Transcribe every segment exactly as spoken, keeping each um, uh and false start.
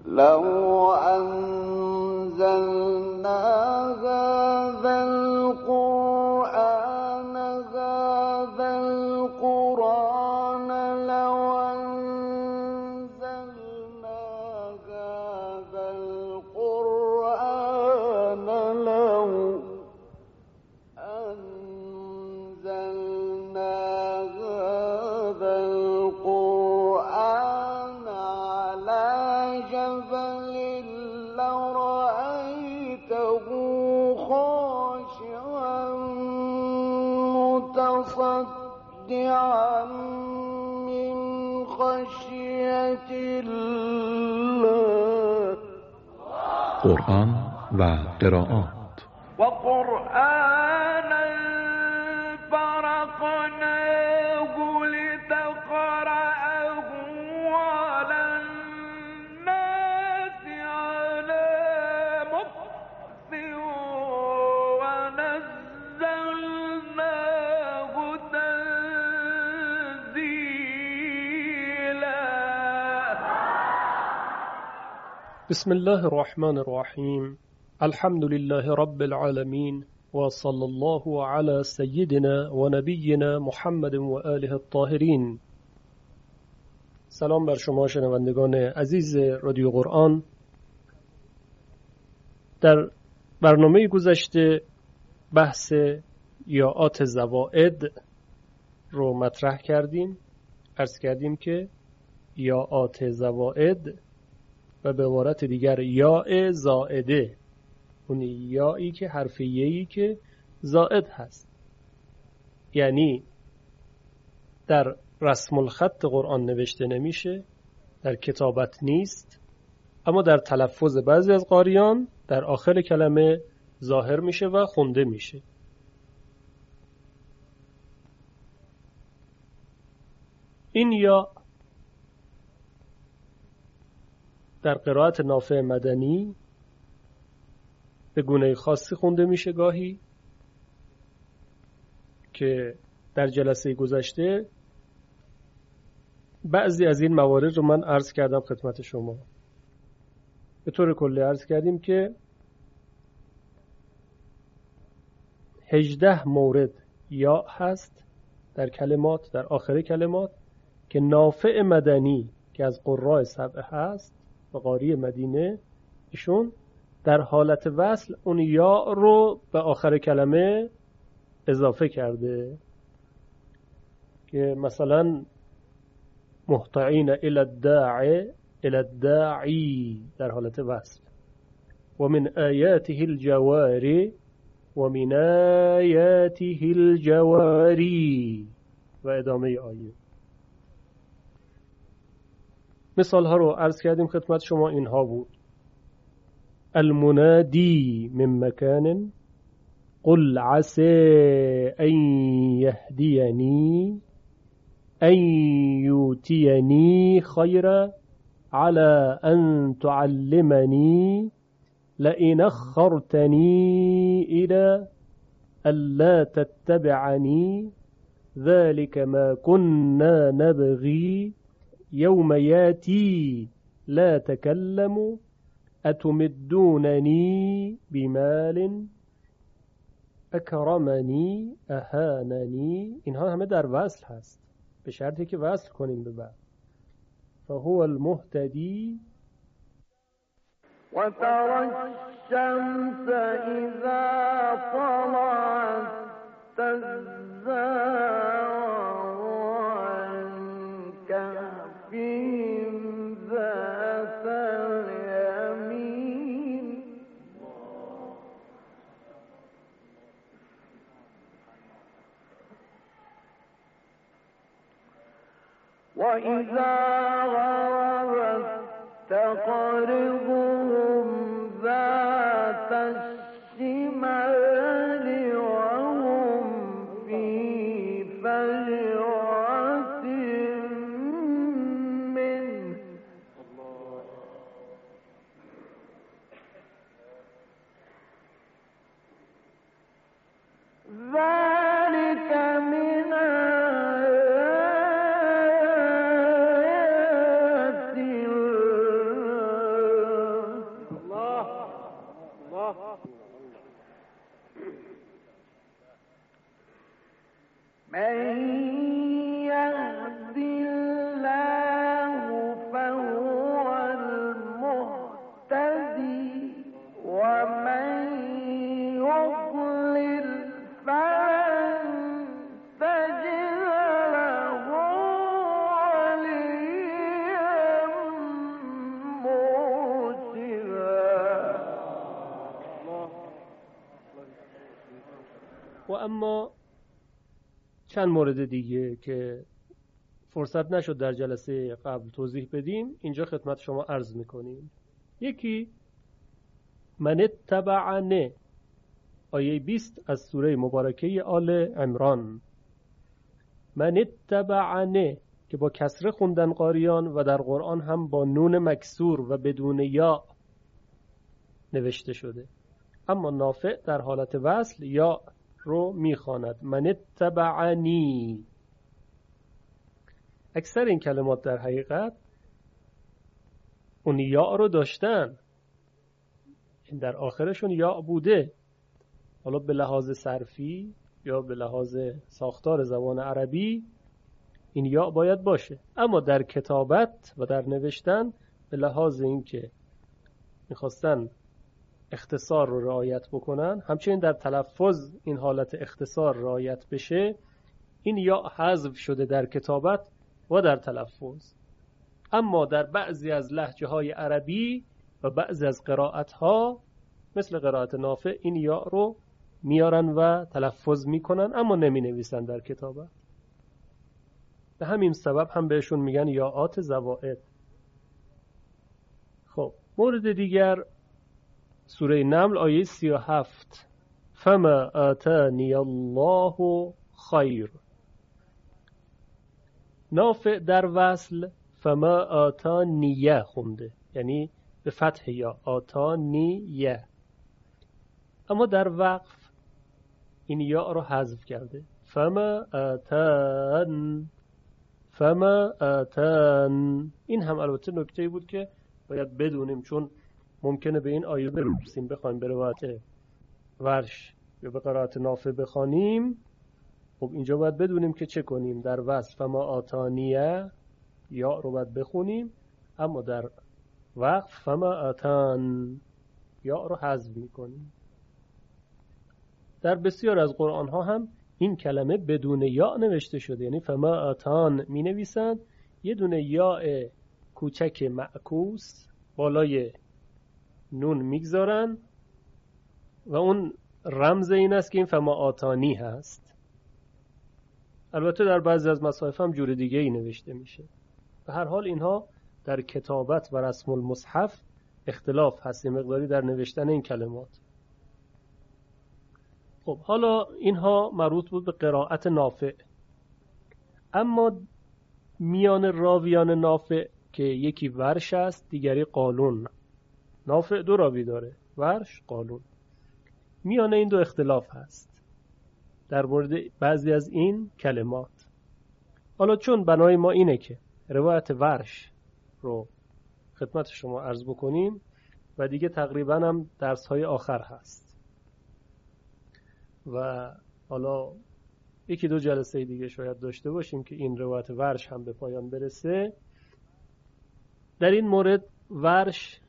لو أنزلنا هذا القرآن هذا القرآن لو أنزلنا هذا القرآن لو أنزلنا هذا القرآن على جبل لرأيته خاشعا متصدعا من خشية الله. قرآن و قرائات و قرآنا فرقناه لتقرأه على الناس على مكث ونزلناه تنزيلا. بسم الله الرحمن الرحیم. الحمد لله رب العالمین و صلی الله علی سیدنا و نبینا محمد و آله الطاهرین. سلام بر شما شنوندگان عزیز رادیو قرآن. در برنامه گذشته بحث یاءات زوائد رو مطرح کردیم. عرض کردیم که یاءات زوائد و به عبارت دیگر یاء زائده، اون یایی که حرفیه‌ای که زائد هست، یعنی در رسم الخط قرآن نوشته نمیشه، در کتابت نیست، اما در تلفظ بعضی از قاریان در آخر کلمه ظاهر میشه و خونده میشه. این یا در قرائت نافع مدنی به گونه خاصی خونده میشه، گاهی که در جلسه گذشته بعضی از این موارد رو من عرض کردم خدمت شما. به طور کلی عرض کردیم که هجده مورد یا هست در کلمات، در آخر کلمات، که نافع مدنی که از قراء سبع هست و قاری مدینه، ایشون در حالت وصل اون یا رو به آخر کلمه اضافه کرده، که مثلا محتعین الی الداعی الی الداعی در حالت وصل، و من آیاته الجواری و من آیاته الجواری و ادامه آیه. مثال ها رو عرض کردیم خدمت شما. اینها بود: المنادی من مکان، قل عسى ان يهديني ان يؤتيني خيرا على ان تعلمني لئن اخرتني الى الا تتبعني ذلك ما كنا نبغي يوم ياتي لا تكلم اتمدونني بمال اکرمنی اهاننی. اینها همه در وصل هست، به شرطی که وصل کنیم به بعد. فهو المهتدی. و ترى الشمس اذا طلعت تزاور عن كهفهم ذات اليمين وإذا غربت تقرضهم ذات الشمال وهم في فجوة منه ذلك من آيات الله و اما چند مورد دیگه که فرصت نشد در جلسه قبل توضیح بدیم اینجا خدمت شما عرض میکنیم. یکی من اتبعنه، آیه بیست از سوره مبارکه آل عمران. من اتبعنه که با کسره خوندن قاریان و در قرآن هم با نون مکسور و بدون یا نوشته شده، اما نافع در حالت وصل یا رو میخواند من اتبعنی. اکثر این کلمات در حقیقت اون یا رو داشتن، این در آخرشون یا بوده، حالا به لحاظ صرفی یا به لحاظ ساختار زبان عربی این یا باید باشه، اما در کتابت و در نوشتن به لحاظ اینکه میخواستن اختصار رو رعایت بکنن، همچنین در تلفظ این حالت اختصار رعایت بشه، این یا حذف شده در کتابت و در تلفظ. اما در بعضی از لهجه های عربی و بعضی از قرائت ها مثل قرائت نافع این یا رو میارن و تلفظ میکنن اما نمی نویسن در کتابت. به همین سبب هم بهشون میگن یاءات زوائد. خب مورد دیگر سوره نمل آیه سی و هفت فما آتانی الله خیر. نافع در وصل فما آتانیه خونده، یعنی به فتح یا آتانیه، اما در وقف این یا رو حذف کرده فما آتان فما آتان. این هم البته نکته‌ای بود که باید بدونیم، چون ممکنه به این آیه برسیم بخوایم به روایت ورش یا به قرائت نافع بخوانیم. خب اینجا باید بدونیم که چه کنیم. در وصف فما آتانیه یا رو باید بخونیم، اما در وقف فما آتان یا رو حذف میکنیم. در بسیار از قرآن ها هم این کلمه بدون یا نوشته شده، یعنی فما آتان می نویسند، یه دونه یا کوچک معکوس بالای نون میگذارن و اون رمز این است که این فما آتانی هست. البته در بعضی از مصاحف هم جور دیگه ای نوشته میشه. به هر حال اینها در کتابت و رسم المصحف اختلاف هست مقداری در نوشتن این کلمات. خب حالا اینها مربوط بود به قرائت نافع، اما میان راویان نافع که یکی ورش است دیگری قالون. نافع دو راوی داره، ورش قالون. میان این دو اختلاف هست در مورد بعضی از این کلمات. حالا چون بنای ما اینه که روایت ورش رو خدمت شما عرض بکنیم و دیگه تقریبا هم درس های آخر هست و حالا یکی دو جلسه دیگه شاید داشته باشیم که این روایت ورش هم به پایان برسه. در این مورد ورش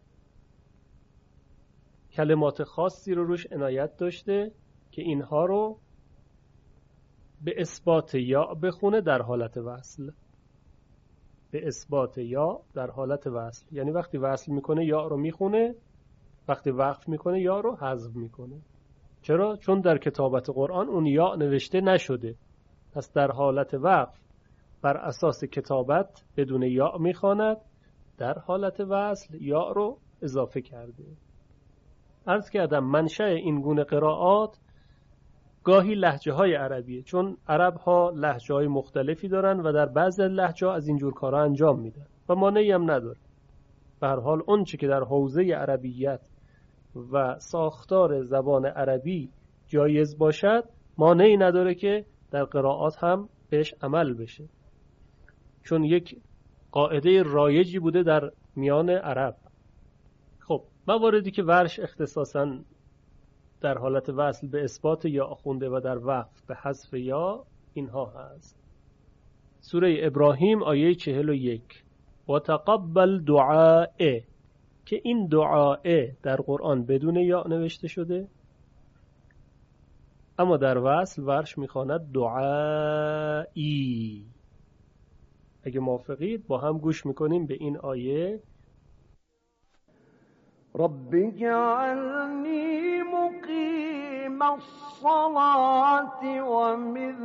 کلمات خاصی رو روش عنایت داشته که اینها رو به اثبات یا بخونه در حالت وصل. به اثبات یا در حالت وصل، یعنی وقتی وصل میکنه یا رو میخونه، وقتی وقف میکنه یا رو حذف میکنه. چرا؟ چون در کتابت قرآن اون یا نوشته نشده، پس در حالت وقف بر اساس کتابت بدون یا میخواند، در حالت وصل یا رو اضافه کرده. عرض کردم منشأ این گونه قرائات گاهی لهجه های عربیه، چون عرب ها لهجه های مختلفی دارن و در بعضی لهجه ها از اینجور کارها انجام میدن و مانعی هم نداره. به هر حال اون چی که در حوزه عربیت و ساختار زبان عربی جایز باشد مانعی نداره که در قرائات هم بهش عمل بشه، چون یک قاعده رایجی بوده در میان عرب. خب مواردی که ورش اختصاصاً در حالت وصل به اثبات یا خونده و در وقف به حذف یا اینها هست. سوره ابراهیم آیه چهل و یک و تقبل دعائه، که این دعائه در قرآن بدون یا نوشته شده، اما در وصل ورش میخواند دعایی. اگه موافقید با هم گوش میکنیم به این آیه. رب اجعلني مقيم الصلاة ومن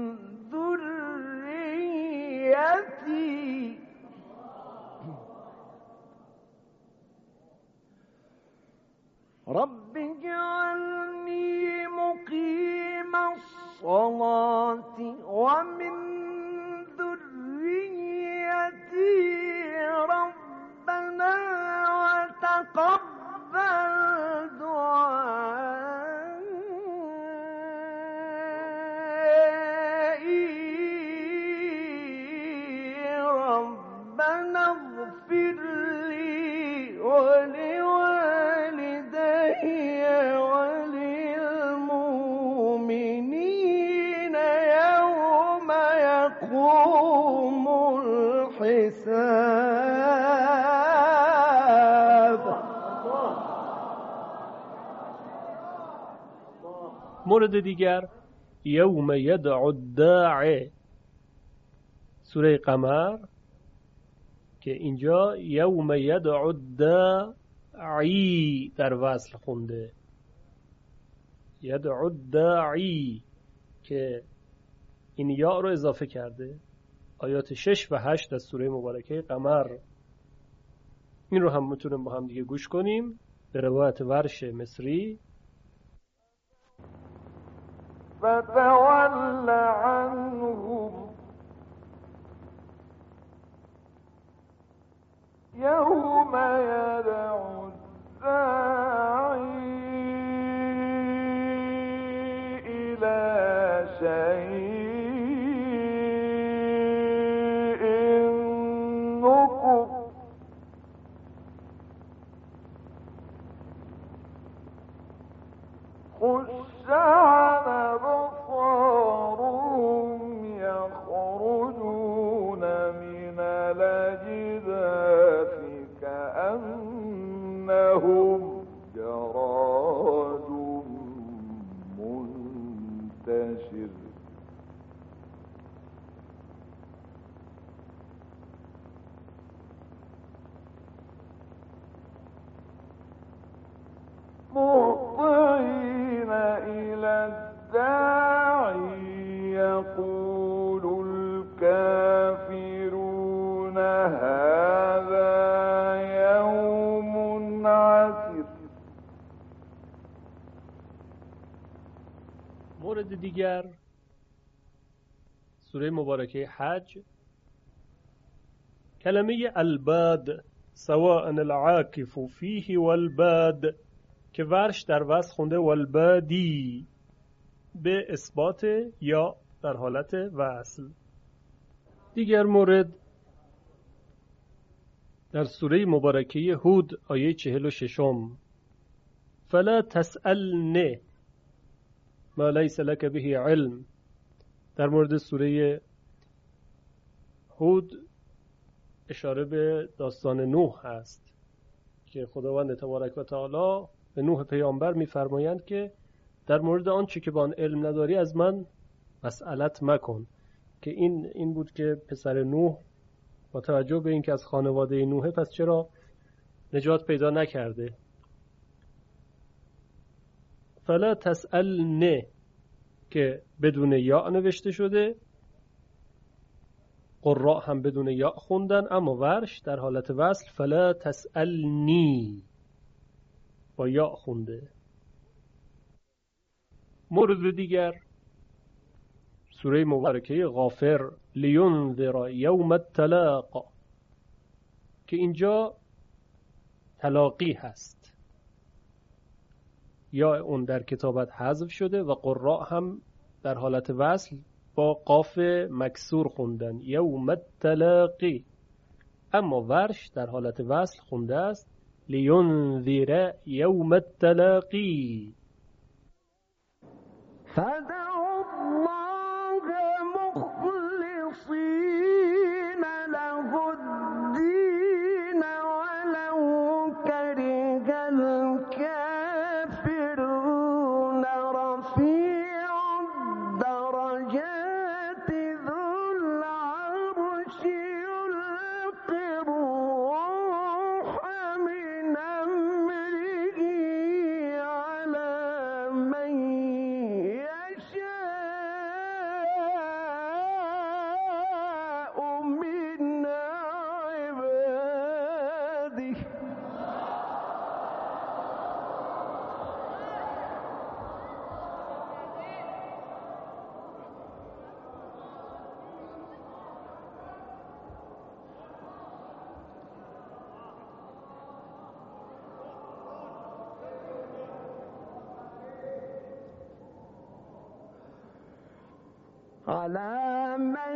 ذريتي رب اجعلني مقيم الصلاة ومن ذريتي ربنا وتقبل دعائي ربنا اغفر لي ولوالدي وللمؤمنين يوم يقوم الحساب. مورد دیگر یوم یدعو الداعی سوره قمر که اینجا یوم یدعو الداعی در وصل خونده، یدعو الداعی که این یا رو اضافه کرده. آیات شش و هشت از سوره مبارکه قمر. این رو هم میتونیم با هم دیگه گوش کنیم به روایت ورش مصری. فتول عنهم يوم يدعو الداعي إلى شيء نكر خش عن أبصارهم يخرجون من الأجداث كأنهم جراد منتشر مهطعين إلى الداعي يقول الكافرون هذا يوم عسر. مورد دیگر سوره مبارکه حج. کلمه الباد سواء العاکف فیه والباد که ورش در وصل خونده والبادی به اثبات یا در حالت وصل. دیگر مورد در سوره مبارکه هود آیه چهل و ششم فلا تسألنی ما لیس لک به علم. در مورد سوره هود اشاره به داستان نوح هست که خداوند تبارک و تعالی به نوح پیامبر می‌فرمایند که در مورد آنچه که با آن علم نداری از من مسئلت مکن، که این این بود که پسر نوح با توجه به اینکه از خانواده نوحه پس چرا نجات پیدا نکرده. فلا تسألنی که بدون یا نوشته شده، قراء هم بدون یا خوندن، اما ورش در حالت وصل فلا تسألنی با یا خونده. مورد دیگر سوره مبارکه غافر لینذر یوم التلاق که اینجا تلاقی هست، یا اون در کتابت حذف شده و قراء هم در حالت وصل با قاف مکسور خوندن یوم التلاقی، اما ورش در حالت وصل خونده است لینذر یوم التلاقی. فدعوا الله مخلصين له الدين ولو كره الكافرون رفيع الدرجات ذو العرش يلقي الروح من أمره عباده على من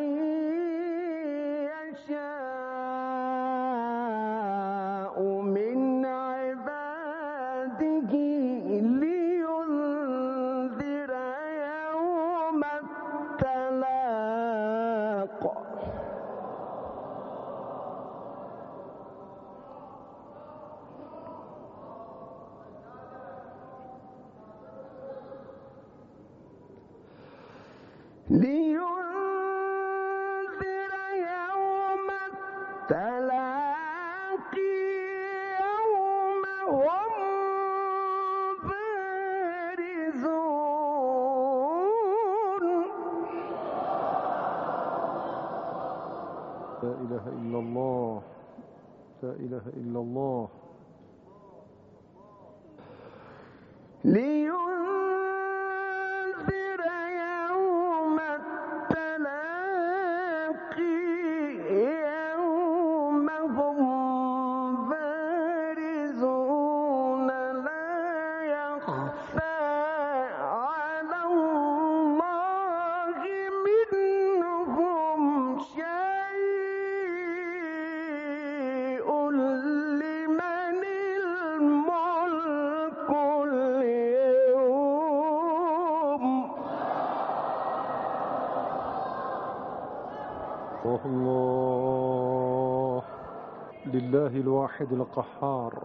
يشاء من عباده لينذر يوم التلاق لينذر يوم التلاقي يوم هم بارزون لا إله إلا الله لا إله إلا الله لينذر يوم التلاقي يوم هم بارزون لا يخفى على الله منهم شيء لمن الملك اليوم الله لله الواحد القهار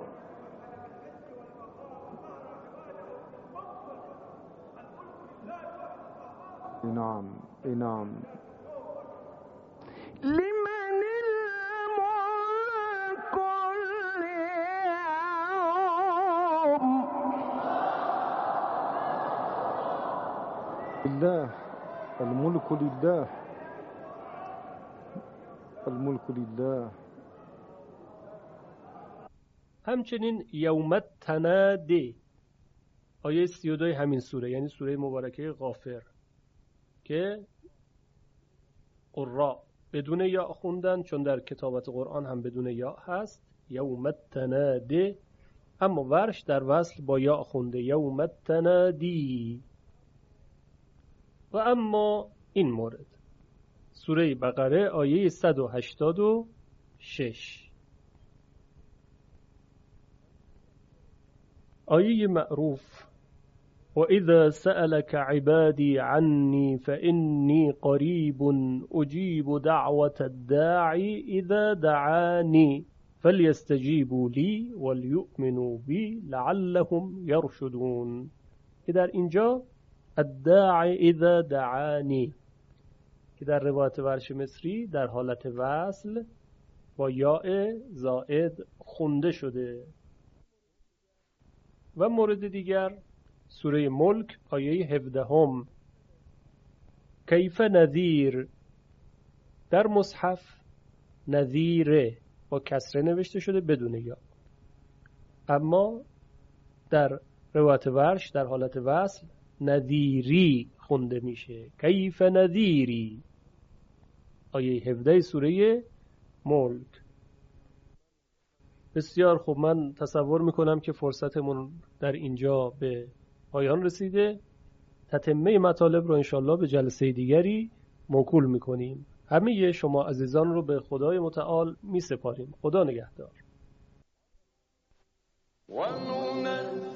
نعم نعم لمن الملك اليوم لله الملك لله الملك لله. همچنین یوم تنادی آیه سی و دو همین سوره، یعنی سوره مبارکه غافر که قرآ بدون یا خوندن، چون در کتابت قرآن هم بدون یا هست، یوم تنادی، اما ورش در وصل با یا خونده یوم تنادی. و اما این مورد سوره بقره آیه صد و هشتاد و شش، آیه معروف و اذا سألك عبادي عني فإني قريب أجيب دعوة الداعي اذا دعاني فليستجيبوا لي وليؤمنوا بي لعلهم يرشدون، که در اینجا الداعی اذا دعانی، که در روایت ورش مصری در حالت وصل با یاء زائد خونده شده. و مورد دیگر سوره ملک آیه هفدهم، کیف نذیر، در مصحف نذیره با کسره نوشته شده بدون یا، اما در روایت ورش در حالت وصل نذیری خونده میشه، کیف نذیری. آیه هفده سوره ملک. بسیار خوب، من تصور میکنم که فرصتمون در اینجا به پایان رسیده. تتمه مطالب رو انشالله به جلسه دیگری موکول میکنیم. همه شما عزیزان رو به خدای متعال میسپاریم. خدا نگهدار.